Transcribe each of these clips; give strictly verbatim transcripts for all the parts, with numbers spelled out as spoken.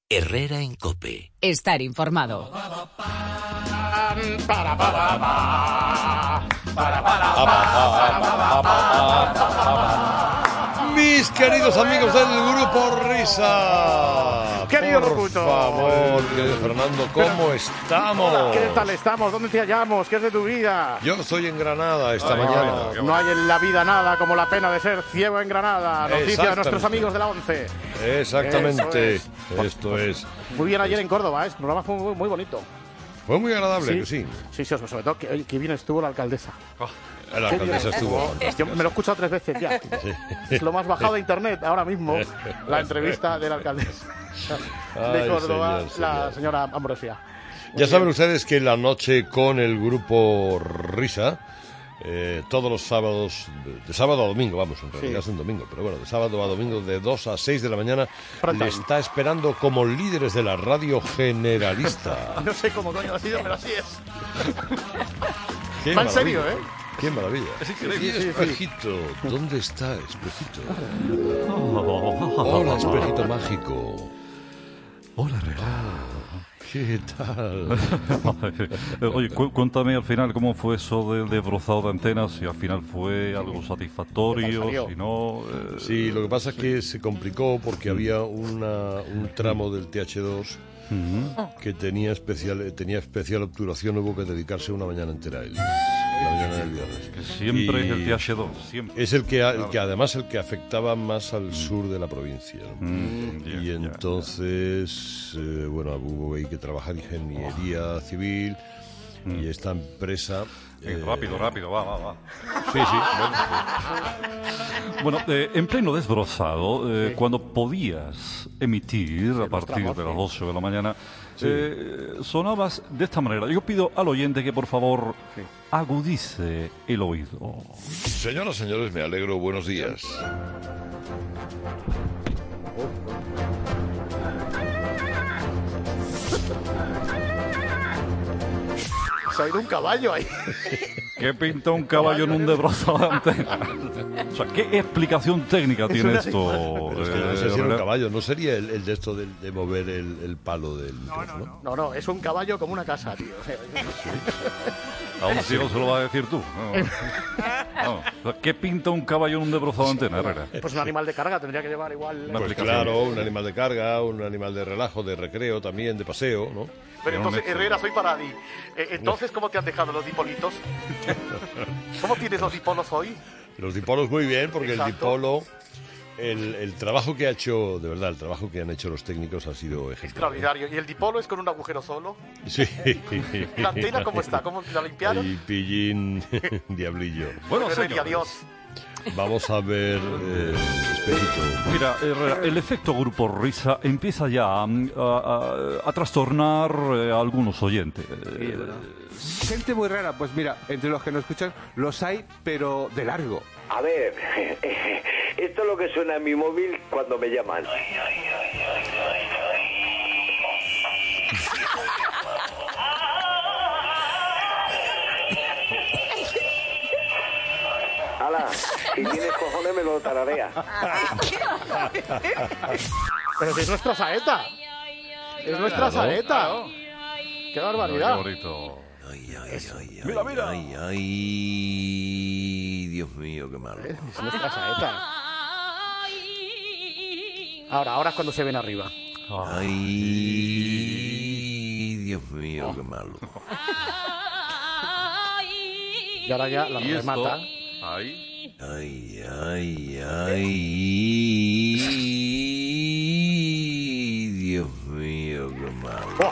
Herrera en COPE. Estar informado. Mis queridos amigos del Grupo Risa. Querido Por locutor. favor, querido Fernando, ¿cómo estamos? Hola, ¿qué tal estamos? ¿Dónde te hallamos? ¿Qué es de tu vida? Yo estoy en Granada esta Ay, mañana. No, no hay en la vida nada como la pena de ser ciego en Granada. Noticia de Exactamente. nuestros amigos de la ONCE. Exactamente. Eso es. Esto es. Muy bien ayer en Córdoba, ¿eh? El programa fue muy, muy bonito. Fue muy agradable, que sí. Sí, sí, sobre todo que, que bien estuvo la alcaldesa. La alcaldesa estuvo. Yo me lo he escuchado tres veces ya. Es lo más bajado de internet ahora mismo, la entrevista de la alcaldesa de Ay, Córdoba, señor, la señor. señora Ambrosia. Ya saben ustedes que la noche con el Grupo Risa, eh, todos los sábados, de, de sábado a domingo, vamos, en realidad Sí. es un domingo, pero bueno, de sábado a domingo, de dos a seis de la mañana, Prime le time. está esperando como líderes de la radio generalista. No sé cómo coño ha sido, pero así es. Qué Va en maravilla. serio, ¿eh? Qué maravilla. Sí, Y sí, sí. Espejito, ¿dónde está Espejito? Hola, Espejito mágico. Hola, Herrera. ¿Qué tal? Oye, cu- cuéntame al final cómo fue eso del desbrozado de antenas, si al final fue algo satisfactorio, salió? si no... eh, Sí, lo que pasa es que se complicó porque había una, un tramo del T H dos ujú. que tenía especial tenía especial obturación, hubo que dedicarse una mañana entera a él, la mañana del viernes. Que siempre Y es el T H dos, siempre. Es el que, a- el que además el que afectaba más al sur de la provincia, ¿no? Mm, ya, Y ya, entonces, eh, bueno, hubo ahí que trabajar ingeniería civil y esta empresa... ya. eh, Rápido, rápido, va, va, va. Sí, sí, bueno, Bueno, eh, en pleno desbrozado, eh, cuando podías emitir a partir tramos, de las sí. ocho de la mañana, eh, sonabas de esta manera. Yo pido al oyente que por favor agudice el oído. señoras, señores, me alegro, buenos días. Se ha ido un caballo ahí. ¿Qué pinta un caballo en un desbrozado de antena? O sea, ¿qué explicación técnica tiene un esto? Pero es que yo no eh, sé si era un Herrera? caballo, no sería el, el de esto de, de mover el, el palo del micrófono. No, no, es un caballo como una casa, tío. A un ciego se lo vas a decir tú. No. No. O sea, ¿qué pinta un caballo en un desbrozado de antena, Herrera? Pues un animal de carga tendría que llevar igual. Una Pues aplicación. claro, un animal de carga, un animal de relajo, de recreo también, de paseo, ¿no? Pero entonces, Herrera, soy Paradi. Eh, entonces, ¿cómo te han dejado los dipolitos? ¿Cómo tienes los dipolos hoy? Los dipolos muy bien, porque Exacto. el dipolo, el, el trabajo que ha hecho, de verdad, el trabajo que han hecho los técnicos ha sido ejemplar. Extraordinario. ¿Y el dipolo es con un agujero solo? Sí. ¿Y la antena cómo está? ¿Cómo la limpiaron? Y pillín, diablillo. Bueno, Remedio, señores, adiós. Vamos a ver, eh, Espejito. mira, Herrera, el efecto Grupo Risa empieza ya mm, a, a- a trastornar eh, a algunos oyentes. Eh, Gente muy rara, pues mira, entre los que nos escuchan los hay, pero de largo. A ver, esto es lo que suena en mi móvil cuando me llaman. Ala, si tienes cojones me lo tarareas. Pero si es nuestra saeta. Es nuestra saeta. ¡Qué barbaridad! Qué bonito. Mira, mira. Ay, ay, Dios mío, qué malo. Es nuestra saeta. Ahora, ahora es cuando se ven arriba. Ay, Dios mío, qué malo. Y ahora ya la Y esto, remata. ahí, Ay, ay, ay, Dios mío, qué malo.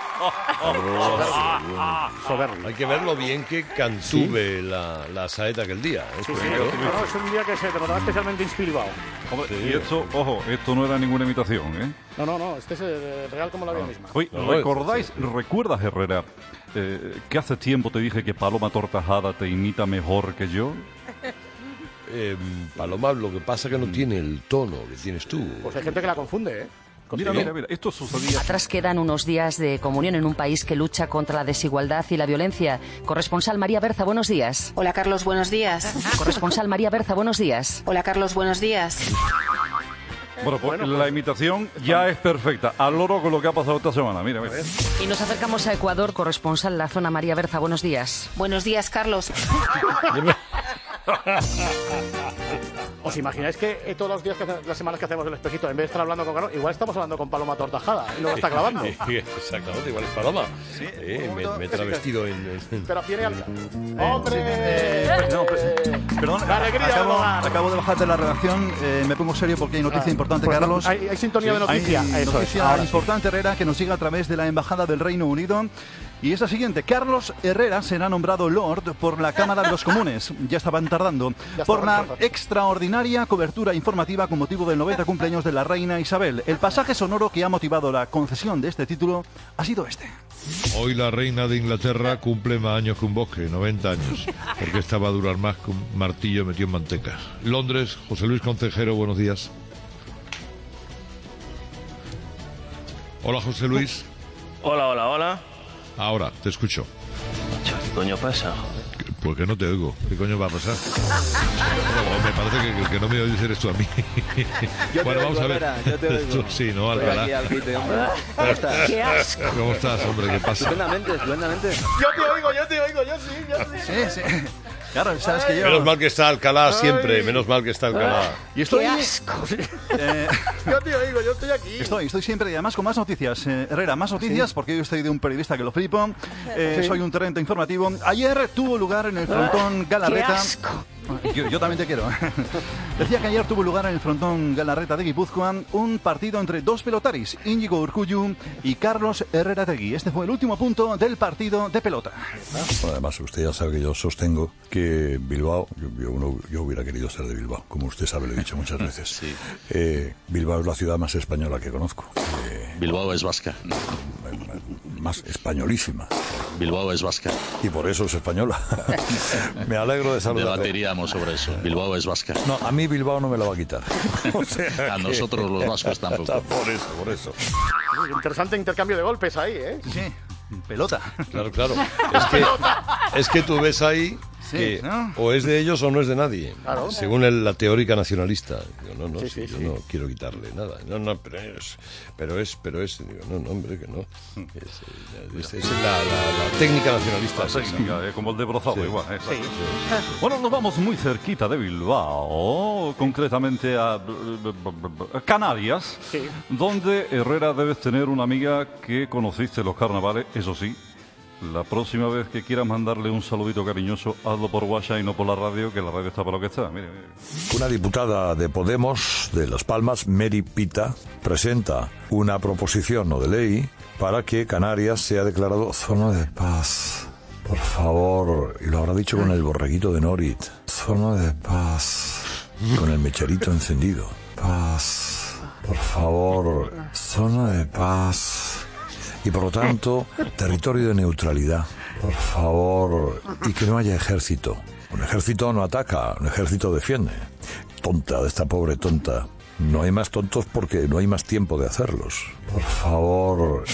Soberbio. Hay que ver lo bien que cantuve la, la saeta aquel día. ¿eh? Sí, sí, Pero- no, no, es un día que se te notaba especialmente inspirado. hombre, y esto, ojo, esto no era ninguna imitación, ¿eh? No, no, no, este es eh, real como la vida misma. Oye, No, ¿recordáis, recuerdas, Herrera, eh, que hace tiempo te dije que Paloma Tortajada te imita mejor que yo? Eh, Paloma, lo que pasa que no tiene el tono que tienes tú. Pues hay gente que la confunde, ¿eh? Mira, mira, mira, esto sucedía... Atrás quedan unos días de comunión en un país que lucha contra la desigualdad y la violencia. Corresponsal María Berza, buenos días. Hola Carlos, buenos días. Corresponsal María Berza, buenos días. Hola Carlos, buenos días. Bueno, pues Bueno, la pues- imitación ya es perfecta. Al loro con lo que ha pasado esta semana. Mira, mira. Y nos acercamos a Ecuador, corresponsal La Zona, María Berza. Buenos días. Buenos días, Carlos. ¿Os imagináis que eh, todos los días, que hace- las semanas que hacemos el espejito, en vez de estar hablando con Carlos, igual estamos hablando con Paloma Tortajada y luego está grabando? Exactamente, igual es Paloma. Sí, me, me he travestido en... en- Pero viene al... ¡Hombre! Eh, no, pues, perdón, La alegría del acabo, hogar. acabo de bajar de la redacción, eh, me pongo serio porque hay noticia Ah, importante, pues no, Carlos. hay- hay sintonía de noticia, Hay eso es, noticia ahora sí. importante, Herrera, que nos llega a través de la Embajada del Reino Unido. Y es la siguiente: Carlos Herrera será nombrado Lord por la Cámara de los Comunes. Ya estaban tardando. Ya Por estaban la tardando. extraordinaria cobertura informativa con motivo del noventa cumpleaños de la reina Isabel. El pasaje sonoro que ha motivado la concesión de este título ha sido este. Hoy la reina de Inglaterra cumple más años que un bosque, noventa años, porque esta va a durar más que un martillo metido en manteca. Londres, José Luis Concejero, buenos días. Hola, José Luis. Hola, hola, hola. Ahora, te escucho. Macho, ¿qué coño pasa? ¿Por qué no te oigo? ¿Qué coño va a pasar? No, me parece que el que no me oyes eres tú a mí. Yo te bueno, oigo, vamos a ver. Herrera, yo te oigo. Tú sí, ¿no, Estoy Alcalá? aquí al quite, hombre. ¿Cómo estás? ¡Qué asco! ¿Cómo estás, hombre? ¿Qué pasa? Estupendamente, estupendamente. Yo te oigo, yo te oigo, yo sí, yo sí. Sí, sí. Claro, sabes que yo... Menos mal que está Alcalá siempre, menos mal que está Alcalá. Y estoy... ¡Qué asco! eh, Yo te oigo, yo estoy aquí. Estoy, estoy siempre, y además con más noticias. Eh, Herrera, más noticias, porque yo estoy de un periodista que lo flipo. Eh, Sí. Soy un torrente informativo. Ayer tuvo lugar en el frontón Galarreta... ¡Qué asco! Yo, yo también te quiero. Decía que ayer tuvo lugar en el frontón Galarreta de Guipúzcoa un partido entre dos pelotaris, Íñigo Urkullu y Carlos Herrerategui. Este fue el último punto del partido de pelota. Bueno, además, usted ya sabe que yo sostengo que Bilbao, yo, yo, uno- yo hubiera querido ser de Bilbao, como usted sabe, lo he dicho muchas veces. Sí. Eh, Bilbao es la ciudad más española que conozco. Eh, Bilbao es vasca. más españolísima. Bilbao es vasca. Y por eso es española. Me alegro de saludarle. Debatiríamos sobre eso. Bilbao es vasca. No, a mí Bilbao no me lo va a quitar. O sea A que- nosotros los vascos tampoco. Por eso, por eso. Interesante intercambio de golpes ahí, ¿eh? Sí, pelota. Claro, claro. Es que, es que tú ves ahí Sí, que ¿no? o es de ellos o no es de nadie. Claro. Según el- la teórica nacionalista. Digo, no, no, Sí, sí, sí, yo sí. no quiero quitarle nada. No, no, pero es, pero es, pero es, digo, no, no, hombre, que no. Es, eh, es- es la, la- la técnica nacionalista. La es esa. técnica, eh, como el de Brozado, Sí. igual. eh. Sí. Bueno, nos vamos muy cerquita de Bilbao, concretamente a, a Canarias, Sí. donde, Herrera, debes tener una amiga que conociste en los carnavales, eso sí. La próxima vez que quieras mandarle un saludito cariñoso, hazlo por WhatsApp y no por la radio, que la radio está para lo que está. Mire, mire. Una diputada de Podemos de Las Palmas, Mary Pita, presenta una proposición o de ley para que Canarias sea declarado zona de paz. Por favor, y lo habrá dicho con el borreguito de Norit. Zona de paz. Con el mecherito encendido. Paz. Por favor, zona de paz. Y por lo tanto, territorio de neutralidad. Por favor, y que no haya ejército. Un ejército no ataca, un ejército defiende. Tonta de esta pobre tonta. No hay más tontos porque no hay más tiempo de hacerlos. Por favor.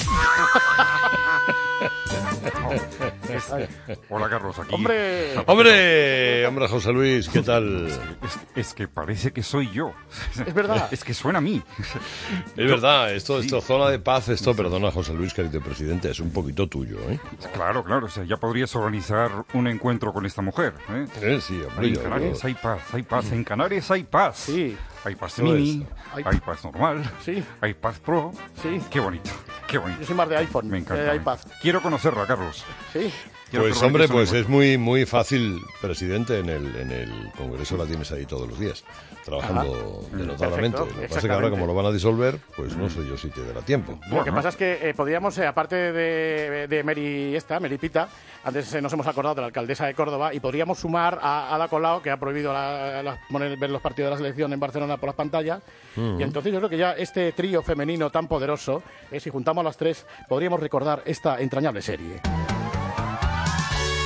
Hola, Carlos, aquí. Hombre, Hombre, hombre, José Luis, ¿qué tal? Es, es que parece que soy yo. es verdad. Es que suena a mí. Es verdad, esto, esto, zona de paz, esto, perdona, José Luis, querido presidente, es un poquito tuyo, ¿eh? Claro, claro, o sea, ya podrías organizar un encuentro con esta mujer, ¿eh? Eh, sí, hombre, En yo- Canarias hay paz, hay paz, en Canarias hay paz. Sí. Hay paz Eso mini, es. hay paz normal, Sí. hay paz pro. Sí. Qué bonito, qué bonito. Yo soy más de iPhone, Me encanta. de iPad. Quiero conocerla, Carlos. Sí. Quiero Pues que hombre, organices pues un es muy muy fácil, presidente, en el, en el Congreso la tienes ahí todos los días, trabajando Ajá. denotadamente. Perfecto, Lo que pasa es que ahora, exactamente. como lo van a disolver, pues no sé yo si te dará tiempo. Lo que pasa es que eh, podríamos, eh, aparte de, de Mary esta, Mary Pita, antes eh, nos hemos acordado de la alcaldesa de Córdoba, y podríamos sumar a Ada Colau, que ha prohibido la- la- poner, ver los partidos de la selección en Barcelona por las pantallas. Mm. Y entonces yo creo que ya este trío femenino tan poderoso, eh, si juntamos las tres, podríamos recordar esta entrañable serie.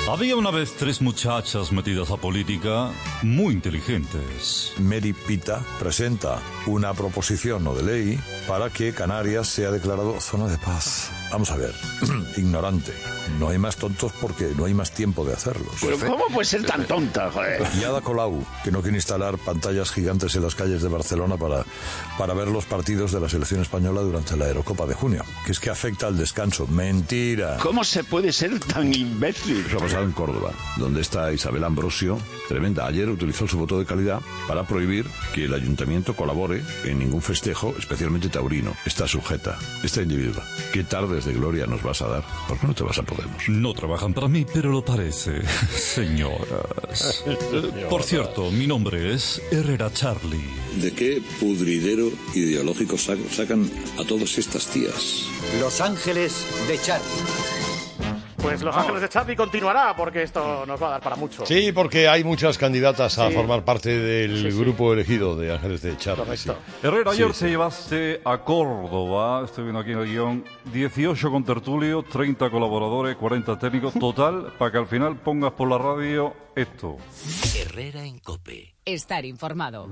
Había una vez tres muchachas metidas a política muy inteligentes. Meri Pita presenta una proposición no de ley para que Canarias sea declarado zona de paz. Vamos a ver, ignorante. No hay más tontos porque no hay más tiempo de hacerlos. Pero ¿cómo puede ser tan tonta, joder? Y Ada Colau, que no quiere instalar pantallas gigantes en las calles de Barcelona para, para ver los partidos de la selección española durante la Eurocopa de junio. Que es que afecta al descanso. Mentira. ¿Cómo se puede ser tan imbécil? Eso ha pasado en Córdoba, donde está Isabel Ambrosio, tremenda. Ayer utilizó su voto de calidad para prohibir que el ayuntamiento colabore en ningún festejo, especialmente taurino. Está sujeta, esta individua. ¿Qué tardes de gloria nos vas a dar? ¿Por qué no te vas a Podemos? No trabajan para mí, pero lo parece, señoras. Eh, por cierto, mi nombre es Herrera Charlie. ¿De qué pudridero ideológico sacan a todas estas tías? Los Ángeles de Charlie. Pues Los Ángeles de Charlie continuará, porque esto nos va a dar para mucho. Sí, porque hay muchas candidatas a Sí. formar parte del Sí, sí. grupo elegido de Ángeles de Charlie. Sí. Herrera, Sí, ayer sí. te llevaste a Córdoba, estoy viendo aquí en el guión, dieciocho con tertulio, treinta colaboradores, cuarenta técnicos, total, para que al final pongas por la radio esto. Herrera en COPE. Estar informado.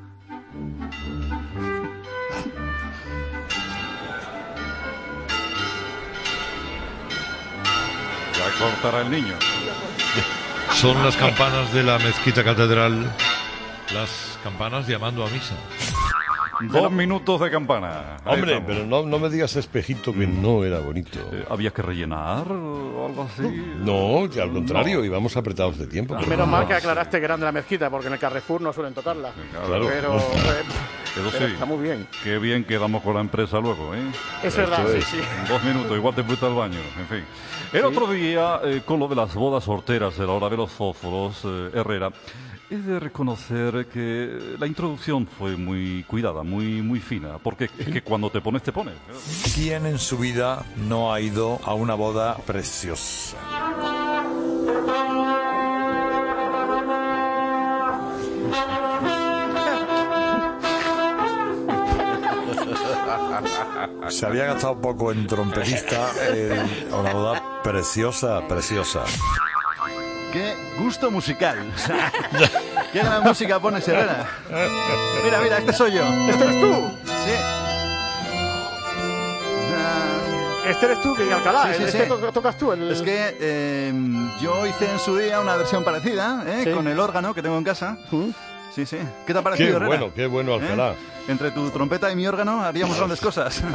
Ya cortará el niño. Son las campanas de la mezquita catedral, las campanas llamando a misa. Dos minutos de campana. Ahí Hombre, estamos. pero no, no me digas espejito que no era bonito. Eh, ¿Había que rellenar o algo así? No, que al contrario, íbamos apretados de tiempo. Y menos mal que aclaraste que eran de la mezquita, porque en el Carrefour no suelen tocarla. Claro. Pero, eh, Eso pero sí, está muy bien. qué bien quedamos con la empresa luego, ¿eh? Es verdad, sí, sí. En dos minutos, igual te fuiste al baño, en fin. El otro día, eh, con lo de las bodas horteras de la hora de los fósforos, eh, Herrera, he de reconocer que la introducción fue muy cuidada, muy, muy fina, porque es que cuando te pones, te pones. ¿Quién en su vida no ha ido a una boda preciosa? Se había gastado poco en trompetista, en una boda preciosa, preciosa. ¡Qué gusto musical! ¡Qué gran música pones, Herrera! Mira, mira, este soy yo. ¿Este eres tú? Sí. Este eres tú, Miguel Alcalá. Sí, sí, este sí. to- tocas tú. El... Es que eh, yo hice en su día una versión parecida, ¿eh? Sí. Con el órgano que tengo en casa. Sí, sí. ¿Qué te ha Qué parecido, Herrera? bueno, qué bueno, Alcalá. ¿Eh? Entre tu trompeta y mi órgano haríamos grandes cosas.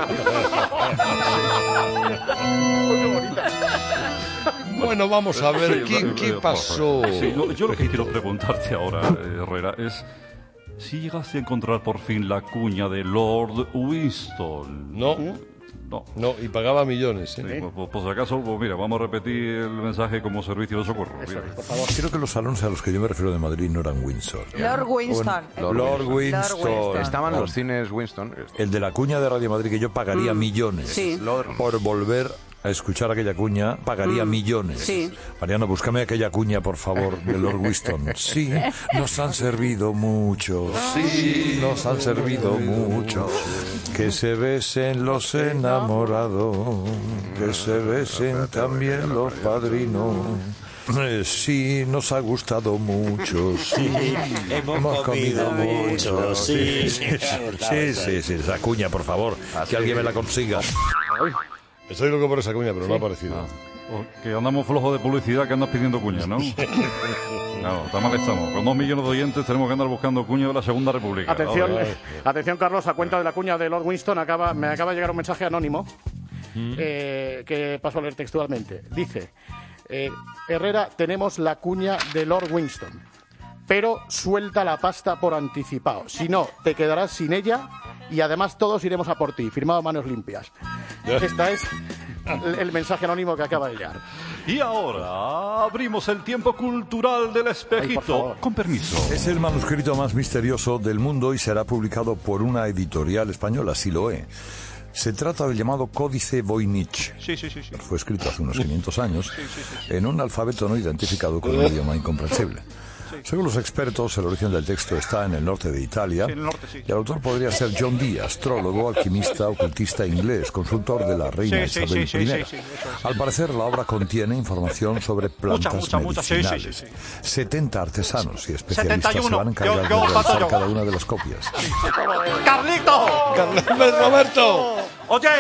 Bueno, vamos a ver, Sí, ¿qué, eh, qué eh, pasó? Sí, lo- yo lo que quiero preguntarte ahora, eh, Herrera, es si llegaste a encontrar por fin la cuña de Lord Winston. No. No. No, y pagaba millones. ¿eh? Sí, pues, pues, por si acaso, pues mira, vamos a repetir el mensaje como servicio de socorro. Mira. Por favor. Creo que los salones a los que yo me refiero de Madrid no eran Windsor. Lord Winston. Lord, Lord Winston. Winston. Estaban los cines Winston. El de la cuña de Radio Madrid, que yo pagaría Mm, millones. sí. Por volver a escuchar aquella cuña, pagaría Mm, millones. sí. Mariano, búscame aquella cuña, por favor, de Lord Winston. Sí, nos han servido mucho. Sí, nos han servido mucho. Que se besen los enamorados. Que se besen también los padrinos. Eh, Sí, nos ha gustado mucho, sí, hemos comido mucho, sí. sí, sí, sí, sí, esa cuña, por favor, que alguien me la consiga. Estoy loco por esa cuña, pero no ha aparecido. O que andamos flojos de publicidad, que andas pidiendo cuña, ¿no? No, está mal estamos. Con dos millones de oyentes tenemos que andar buscando cuña de la Segunda República. Atención, Ahora, eh, atención, Carlos, a cuenta de la cuña de Lord Winston acaba, me acaba de llegar un mensaje anónimo eh, que paso a leer textualmente. Dice, eh, Herrera, tenemos la cuña de Lord Winston, pero suelta la pasta por anticipado. Si no, te quedarás sin ella y además todos iremos a por ti. Firmado Manos Limpias. Este es el, el mensaje anónimo que acaba de llegar. Y ahora abrimos el tiempo cultural del espejito. Con permiso. Es el manuscrito más misterioso del mundo y será publicado por una editorial española, Siloé. Se trata del llamado Códice Voynich. Sí, sí, sí, sí. Fue escrito hace unos quinientos años en un alfabeto no identificado con un idioma incomprensible. Según los expertos, el origen del texto está en el norte de Italia. Sí, en el norte, sí. Y el autor podría ser John Dee, astrólogo, alquimista, ocultista inglés, consultor de la reina Sí, sí, Isabel sí, sí, primera. sí, sí, eso es. Al parecer, la obra contiene información sobre plantas Mucha, mucha, mucha, sí, sí, medicinales. sí, sí. setenta artesanos y especialistas setenta y uno. se van a encargar Yo- de yo realizar falto yo. cada una de las copias. ¡Carlito! ¡Roberto! Oye,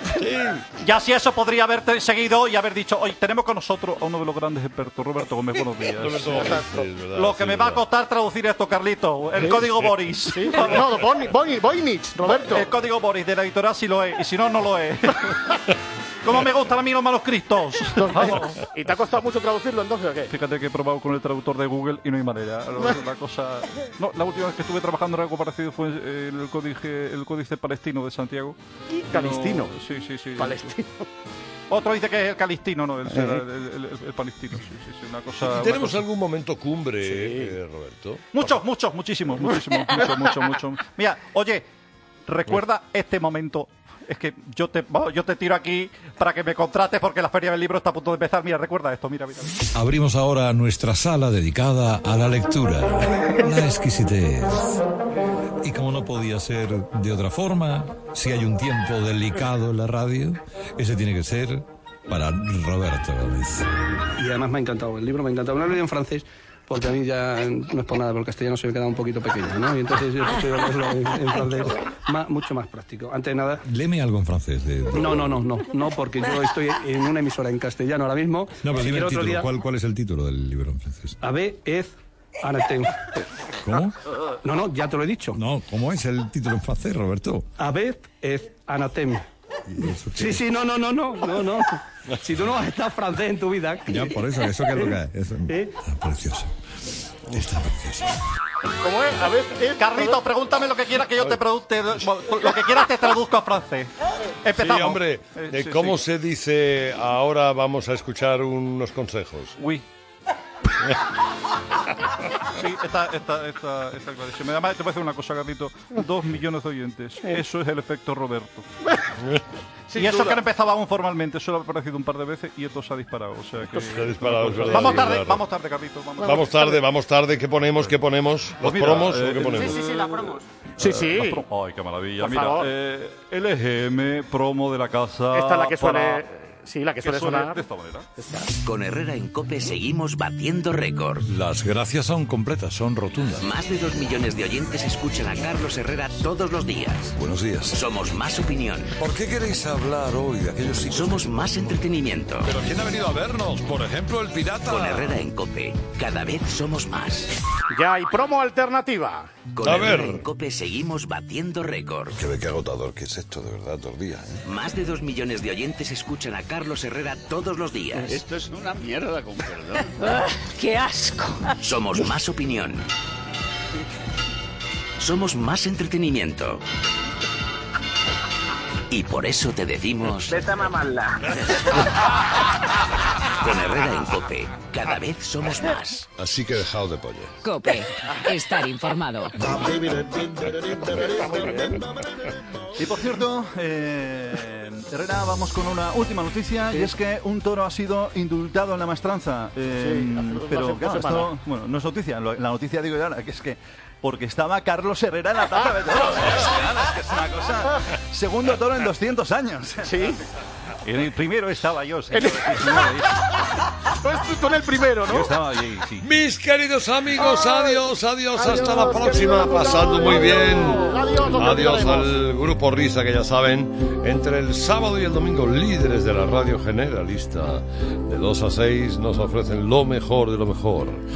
ya si eso podría haberte seguido y haber dicho, hoy tenemos con nosotros a uno de los grandes expertos, Roberto Gómez, buenos días. Roberto Gómez, sí, es verdad, Lo que sí, me es va a verdad. costar traducir esto, Carlito, el Sí, código sí. Boris. Sí, no, Boni- Boni- Voynich, Roberto. El código Boris de la editorial sí lo es, y si no, no lo es. ¿Cómo me gustan a mí los manuscritos? Vamos. ¿Y te ha costado mucho traducirlo entonces o qué? Fíjate que he probado con el traductor de Google y no hay manera. La cosa... No, la última vez que estuve trabajando en algo parecido fue en el códice, el códice palestino de Santiago. ¿Calistino? No, sí, sí, sí. Palestino. Otro dice que es el calistino, no, el, Ajá. el, el- el- el palestino. Sí, sí, sí, una cosa... ¿Y una tenemos cosa- algún momento cumbre, eh, Roberto? Muchos, muchos, muchísimos, muchísimos, muchos, muchos, muchos. Mira, oye, recuerda este momento. Es que yo te, vamos, yo te tiro aquí para que me contrates porque la Feria del Libro está a punto de empezar. Mira, recuerda esto, mira, mira. Abrimos ahora nuestra sala dedicada a la lectura, la exquisitez. Y como no podía ser de otra forma, si hay un tiempo delicado en la radio, ese tiene que ser para Roberto Gómez. Y además me ha encantado, el libro me ha encantado. No lo he leído en francés, porque a mí ya no es por nada, porque el castellano se me queda un poquito pequeño, ¿no? Y entonces yo prefiero leerlo en, en francés, más, mucho más práctico. Antes de nada... Léeme algo en francés. De, de- No, no, no, no, no, porque yo estoy en una emisora en castellano ahora mismo. No, pero Si dime quiero el otro título. día- ¿Cuál, ¿Cuál es el título del libro en francés? Ave es anatem. ¿Cómo? No, no, ya te lo he dicho. No, ¿cómo es el título en francés, Roberto? Ave es anatem. Sí, sí, no, no, no, no, no, no. Si tú no has estado francés en tu vida... Ya, por eso, ¿eso qué es lo que es? Eso- ¿Eh? Está precioso. Está precioso. ¿Cómo es? A ver, eh, Carlito, pregúntame lo que quieras que yo te produzca. Lo que quieras te traduzco a francés. Empezamos. Sí, hombre, Eh, eh, sí, ¿cómo sí. se dice ahora vamos a escuchar unos consejos? Uy. Sí, está, está, está, está clarísimo. Además, te voy a decir una cosa, Carlito. Dos millones de oyentes. Eso es el efecto Roberto. Sin y eso duda. que no empezaba aún formalmente, solo ha aparecido un par de veces y esto se ha disparado. O sea que... Se ha disparado, es verdad, Vamos sí, tarde, claro. vamos tarde, Carlito. Vamos, Vamos tarde, vamos tarde. ¿Qué ponemos? ¿Qué ponemos? ¿Los Pues mira, promos eh, o qué el- ponemos? Sí, sí, sí, las promos. Sí, sí. Las pro- Ay, qué maravilla. Por Mira, favor. eh, L G M, promo de la casa. Esta es la que suele... para- Sí, la que suele suene sonar. de esta manera. Con Herrera en COPE seguimos batiendo récords. Las gracias son completas, son rotundas. Más de dos millones de oyentes escuchan a Carlos Herrera todos los días. Buenos días. Somos más opinión. ¿Por qué queréis hablar hoy de aquellos sitios? Somos más entretenimiento. ¿Pero quién ha venido a vernos? Por ejemplo, el pirata. Con Herrera en COPE, cada vez somos más. Ya hay promo alternativa. Con A Herrera ver. en COPE seguimos batiendo récords. Qué, qué agotador que es esto, de verdad, todo el día. ¿eh? Más de dos millones de oyentes escuchan a Carlos Herrera todos los días. Esto es una mierda, con perdón. ¡Qué asco! Somos más opinión. Somos más entretenimiento. Y por eso te decimos... Vete a mamarla. Con Herrera en COPE, cada vez somos más. Así que dejado de pollo. COPE. Estar informado. Y por cierto, eh, Herrera, vamos con una última noticia, y es que un toro ha sido indultado en la maestranza. Eh, Sí, hace dos- pero dos claro, semanas. esto, bueno, no es noticia, lo- la noticia digo yo ahora, que es que porque estaba Carlos Herrera en la plaza de toros. Es que es una cosa... Segundo toro en doscientos años. Sí. En el primero estaba yo, señor. En- Sí, señor, ahí. Pues tú con el primero, Yo ¿no? estaba ahí, sí. Mis queridos amigos, adiós, adiós, hasta la Adiós, próxima, querido pasando muy bien. Adiós, nos Adiós veremos. al Grupo Risa, que ya saben, entre el sábado y el domingo, líderes de la radio generalista. De dos a seis nos ofrecen lo mejor de lo mejor.